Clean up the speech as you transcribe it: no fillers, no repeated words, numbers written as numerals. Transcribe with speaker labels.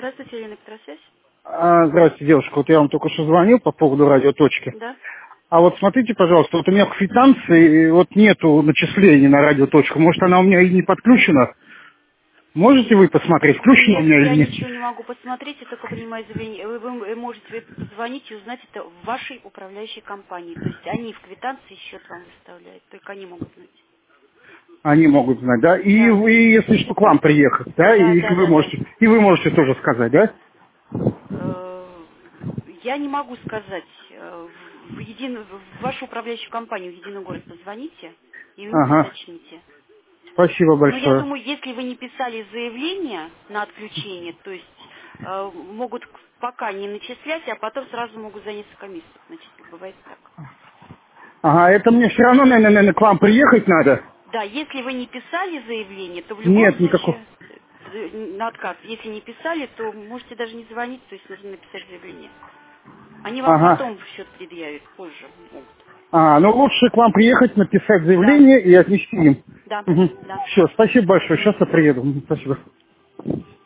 Speaker 1: Здравствуйте, Елена Петросвязь.
Speaker 2: Здравствуйте, девушка. Вот я вам только что звонил по поводу радиоточки.
Speaker 1: Да.
Speaker 2: А вот смотрите, пожалуйста, вот у меня квитанции, вот нету начислений на радиоточку. Может, она у меня и не подключена? Можете вы посмотреть, включена у
Speaker 1: Нет,
Speaker 2: меня
Speaker 1: я
Speaker 2: или нет?
Speaker 1: ничего не могу посмотреть, я только принимаю заявление. Вы можете позвонить и узнать это в вашей управляющей компании. То есть они в квитанции счет вам выставляют, только они могут знать.
Speaker 2: Они могут знать, да? И
Speaker 1: Да,
Speaker 2: вы, если что, к вам приехать, да?
Speaker 1: да,
Speaker 2: И
Speaker 1: да, да, да.
Speaker 2: вы можете тоже сказать, да?
Speaker 1: Э, Я не могу сказать. В вашу управляющую компанию в Единый город позвоните и у них
Speaker 2: Ага.
Speaker 1: уточните.
Speaker 2: Спасибо
Speaker 1: Но я
Speaker 2: большое.
Speaker 1: думаю, если вы не писали заявление на отключение, то есть могут пока не начислять, а потом сразу могут за несколько месяцев начислить. Бывает так.
Speaker 2: Ага, это мне все равно, наверное, к вам приехать надо?
Speaker 1: Да, если вы не писали заявление, то в любом
Speaker 2: Нет, никакого.
Speaker 1: случае на отказ. Если не писали, то можете даже не звонить, то есть нужно написать заявление. Они вам
Speaker 2: Ага.
Speaker 1: потом в счет предъявят, позже могут.
Speaker 2: Ну лучше к вам приехать, написать
Speaker 1: Да,
Speaker 2: заявление и отнести им.
Speaker 1: да,
Speaker 2: Угу.
Speaker 1: да.
Speaker 2: Все, спасибо большое. Сейчас я приеду. Спасибо.